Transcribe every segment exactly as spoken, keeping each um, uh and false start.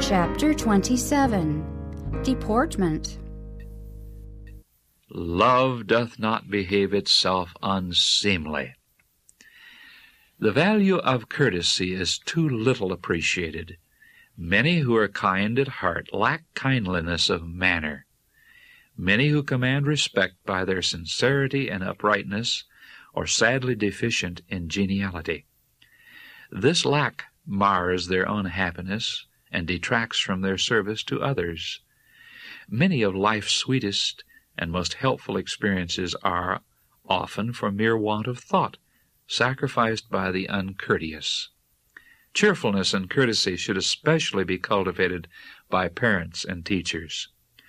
Chapter twenty-seven. Deportment. Love doth not behave itself unseemly. The value of courtesy is too little appreciated. Many who are kind at heart lack kindliness of manner. Many who command respect by their sincerity and uprightness are sadly deficient in geniality. This lack mars their own happiness and detracts from their service to others. Many of life's sweetest and most helpful experiences are, often for mere want of thought, sacrificed by the uncourteous. Cheerfulness and courtesy should especially be cultivated by parents and teachers.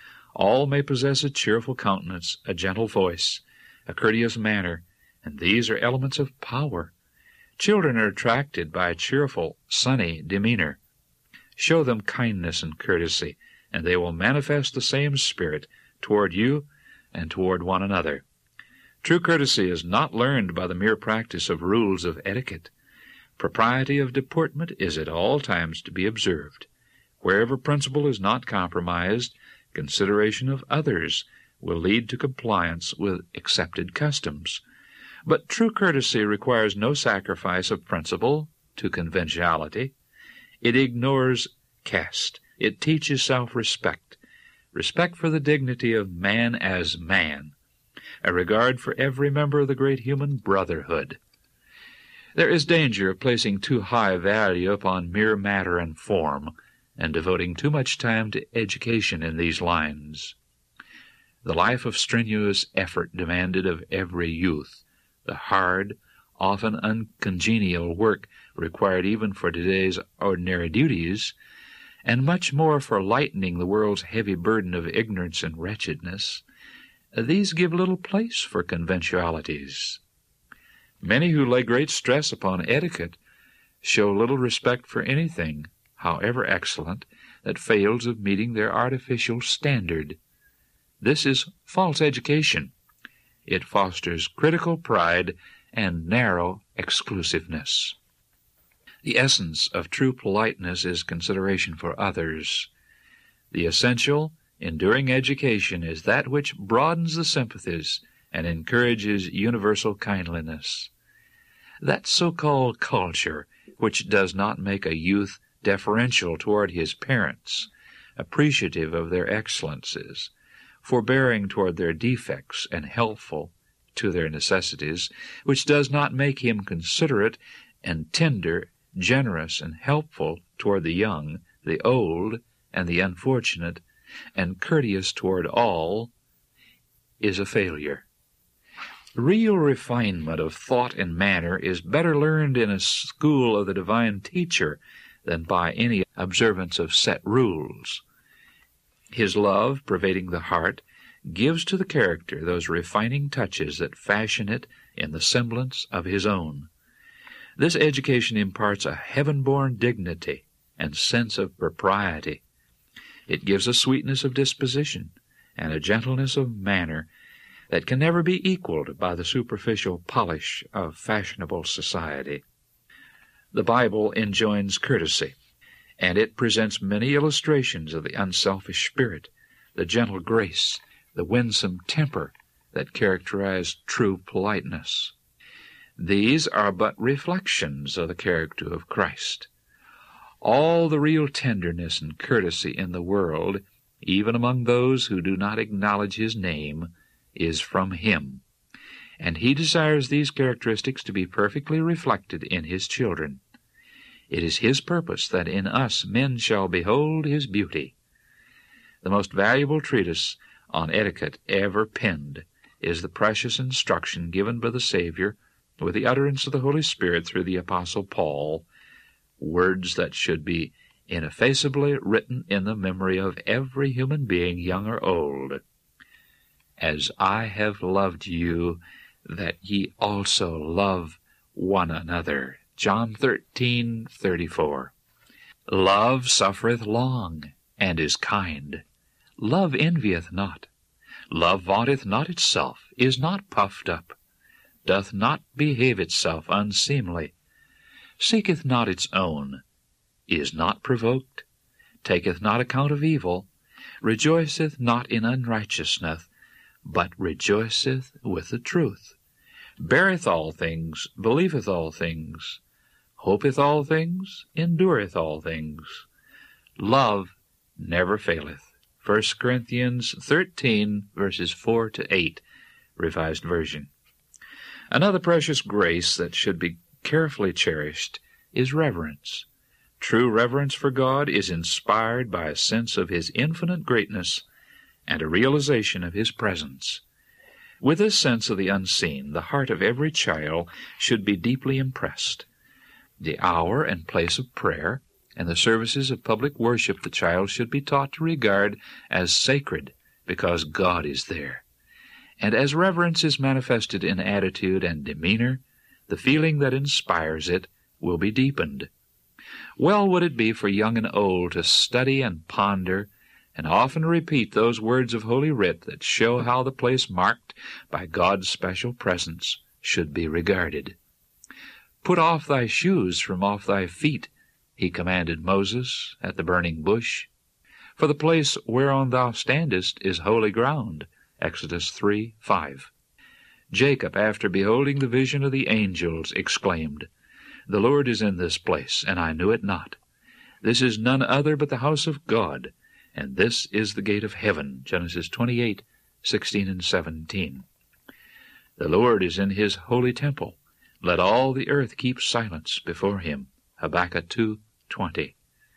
All may possess a cheerful countenance, a gentle voice, a courteous manner, and these are elements of power. Children are attracted by a cheerful, sunny demeanor. Show them kindness and courtesy, and they will manifest the same spirit toward you and toward one another. True courtesy is not learned by the mere practice of rules of etiquette. Propriety of deportment is at all times to be observed. Wherever principle is not compromised, consideration of others will lead to compliance with accepted customs. But true courtesy requires no sacrifice of principle to conventionality. It ignores caste. It teaches self-respect, respect for the dignity of man as man, a regard for every member of the great human brotherhood. There is danger of placing too high value upon mere matter and form, and devoting too much time to education in these lines. The life of strenuous effort demanded of every youth, the hard, often uncongenial work required even for today's ordinary duties, and much more for lightening the world's heavy burden of ignorance and wretchedness, these give little place for conventionalities. Many who lay great stress upon etiquette show little respect for anything, however excellent, that fails of meeting their artificial standard. This is false education. It fosters critical pride and narrow exclusiveness. The essence of true politeness is consideration for others. The essential, enduring education is that which broadens the sympathies and encourages universal kindliness. That so-called culture which does not make a youth deferential toward his parents, appreciative of their excellences, forbearing toward their defects, and helpful to their necessities, which does not make him considerate and tender, generous and helpful toward the young, the old, and the unfortunate, and courteous toward all, is a failure. Real refinement of thought and manner is better learned in a school of the divine teacher than by any observance of set rules. His love, pervading the heart, gives to the character those refining touches that fashion it in the semblance of his own. This education imparts a heaven-born dignity and sense of propriety. It gives a sweetness of disposition and a gentleness of manner that can never be equaled by the superficial polish of fashionable society. The Bible enjoins courtesy, and it presents many illustrations of the unselfish spirit, the gentle grace, the winsome temper that characterize true politeness. These are but reflections of the character of Christ. All the real tenderness and courtesy in the world, even among those who do not acknowledge his name, is from him, and he desires these characteristics to be perfectly reflected in his children. It is his purpose that in us men shall behold his beauty. The most valuable treatise on etiquette ever penned is the precious instruction given by the Savior with the utterance of the Holy Spirit through the Apostle Paul, words that should be ineffaceably written in the memory of every human being, young or old. As I have loved you, that ye also love one another. John thirteen thirty-four. Love suffereth long, and is kind. Love envieth not. Love vaunteth not itself, is not puffed up, doth not behave itself unseemly, seeketh not its own, is not provoked, taketh not account of evil, rejoiceth not in unrighteousness, but rejoiceth with the truth, beareth all things, believeth all things, hopeth all things, endureth all things. Love never faileth. First Corinthians thirteen, verses four to eight, Revised Version. Another precious grace that should be carefully cherished is reverence. True reverence for God is inspired by a sense of His infinite greatness and a realization of His presence. With this sense of the unseen, the heart of every child should be deeply impressed. The hour and place of prayer and the services of public worship the child should be taught to regard as sacred because God is there. And as reverence is manifested in attitude and demeanor, the feeling that inspires it will be deepened. Well would it be for young and old to study and ponder and often repeat those words of Holy Writ that show how the place marked by God's special presence should be regarded. Put off thy shoes from off thy feet, he commanded Moses at the burning bush. For the place whereon thou standest is holy ground. Exodus three five. Jacob, after beholding the vision of the angels, exclaimed, The Lord is in this place, and I knew it not. This is none other but the house of God, and this is the gate of heaven. Genesis twenty-eight sixteen and seventeen. The Lord is in his holy temple. Let all the earth keep silence before him. Habakkuk two twenty.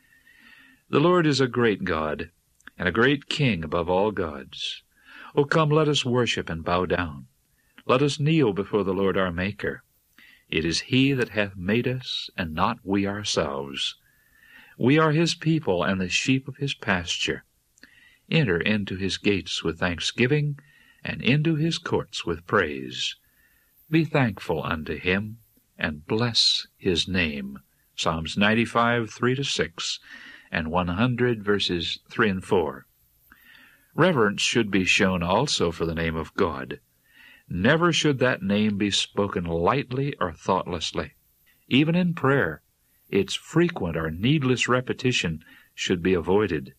The Lord is a great God, and a great King above all gods. O come, let us worship and bow down. Let us kneel before the Lord our Maker. It is he that hath made us, and not we ourselves. We are his people, and the sheep of his pasture. Enter into his gates with thanksgiving, and into his courts with praise. Be thankful unto him, and bless his name. Psalms ninety-five, three to six, and one hundred, verses three and four. Reverence should be shown also for the name of God. Never should that name be spoken lightly or thoughtlessly. Even in prayer, its frequent or needless repetition should be avoided.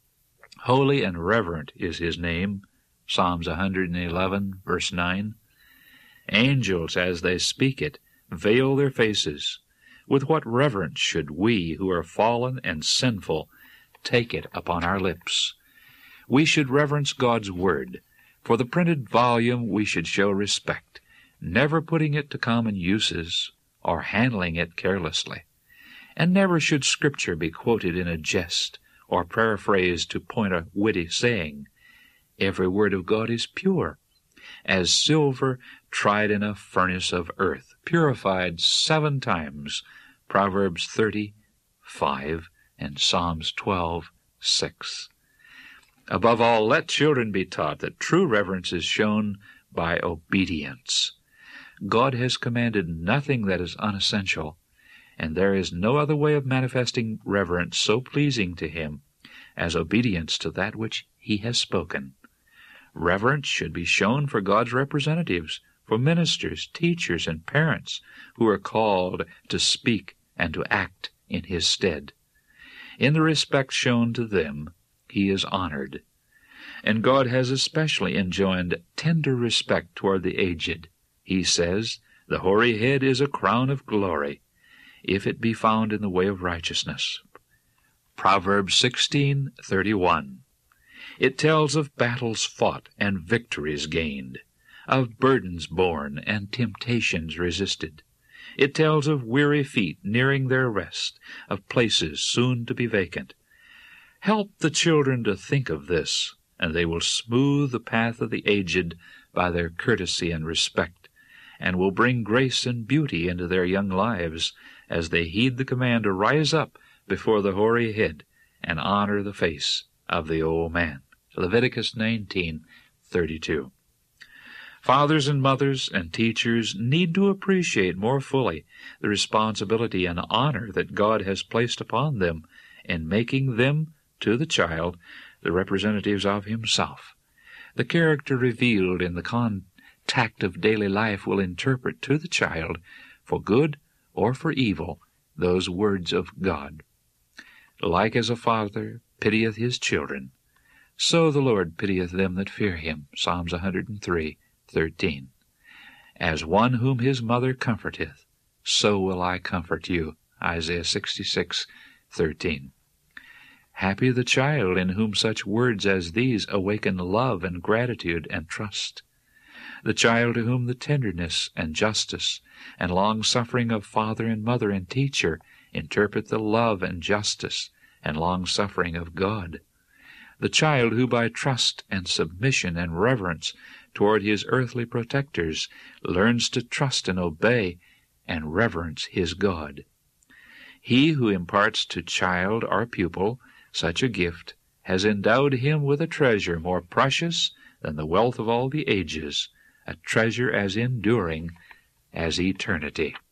Holy and reverent is his name. Psalms one eleven, verse nine. Angels, as they speak it, veil their faces. With what reverence should we, who are fallen and sinful, take it upon our lips? We should reverence God's Word. For the printed volume we should show respect, never putting it to common uses or handling it carelessly. And never should Scripture be quoted in a jest or paraphrased to point a witty saying. Every word of God is pure, as silver tried in a furnace of earth, purified seven times, Proverbs thirty, five, and Psalms twelve, six. Above all, let children be taught that true reverence is shown by obedience. God has commanded nothing that is unessential, and there is no other way of manifesting reverence so pleasing to him as obedience to that which he has spoken. Reverence should be shown for God's representatives, for ministers, teachers, and parents who are called to speak and to act in his stead. In the respect shown to them, he is honored. And God has especially enjoined tender respect toward the aged. He says, The hoary head is a crown of glory, if it be found in the way of righteousness. Proverbs sixteen thirty-one. It tells of battles fought and victories gained, of burdens borne and temptations resisted. It tells of weary feet nearing their rest, of places soon to be vacant. Help the children to think of this, and they will smooth the path of the aged by their courtesy and respect, and will bring grace and beauty into their young lives as they heed the command to rise up before the hoary head and honor the face of the old man. Leviticus nineteen thirty-two. Fathers and mothers and teachers need to appreciate more fully the responsibility and honor that God has placed upon them in making them, to the child, the representatives of himself. The character revealed in the contact of daily life will interpret to the child, for good or for evil, those words of God. like as a father pitieth his children, so the Lord pitieth them that fear him. Psalms one hundred three, thirteen. As one whom his mother comforteth, so will I comfort you. Isaiah sixty-six, thirteen. Happy the child in whom such words as these awaken love and gratitude and trust. The child to whom the tenderness and justice and long-suffering of father and mother and teacher interpret the love and justice and long-suffering of God. The child who by trust and submission and reverence toward his earthly protectors learns to trust and obey and reverence his God. He who imparts to child or pupil such a gift has endowed him with a treasure more precious than the wealth of all the ages, a treasure as enduring as eternity.